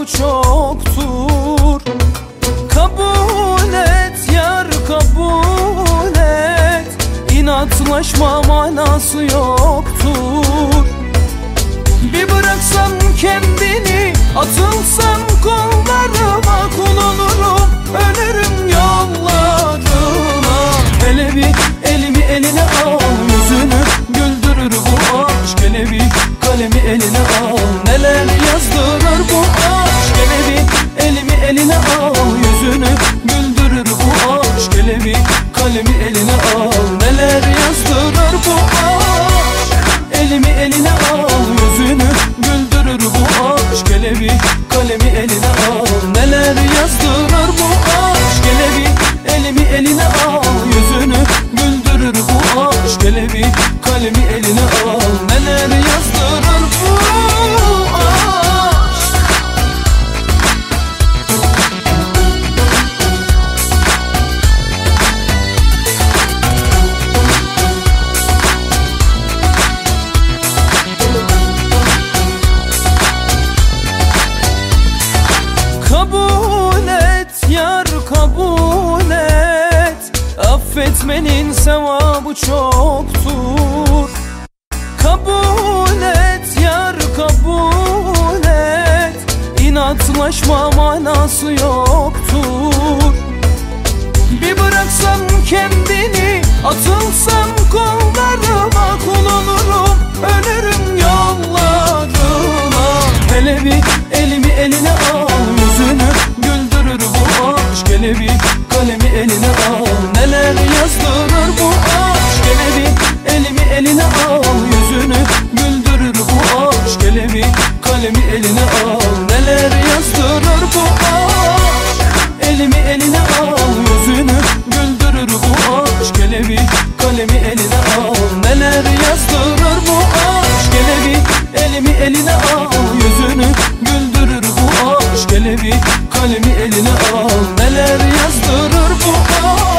sevabı çoktur. Kabul et yar, kabul et, İnatlaşma manası yoktur. Bir bıraksam kendini, atılsam kollarıma, kul olurum, ölürüm yollarına. Hele bir elimi eline al, yüzünü güldürür bu aşk. Hele bir kalemi eline al, neler yazdırır bu aşk. Hele bir elimi eline al, yüzünü güldürür bu aşk. Hele bir kalemi eline al, neler yazdırır bu aşk. Elimi eline al, yüzünü güldürür bu aşk. Hele bir kalemi eline al, neler yazdırır bu aşk. Hele bir elimi eline al, yüzünü güldürür bu aşk. Hele bir kalemi eline al, neler yazdırır bu aşk. Kabul et yar, kabul et, affetmenin sevabı çoktur. Kabul et yar, kabul et, İnatlaşma manası yoktur. Bir bıraksam kendini, atılsam kollarıma, kul olurum, ölürüm yollarına. Hele bir elimi eline al, yüzünü güldürür bu aşk. Hele bir kalemi eline al, neler yazdırır bu aşk. Hele bir elimi eline al, yüzünü güldürür bu aşk. Hele bir kalemi eline al, neler yazdırır bu aşk. Elimi eline al, yüzünü güldürür bu aşk. Hele bir kalemi eline al, neler yazdırır bu aşk. Hele bir elimi eline al, yüzünü güldürür bu aşk. Hele bir kalemi eline al, neler yazdırır bu aşk.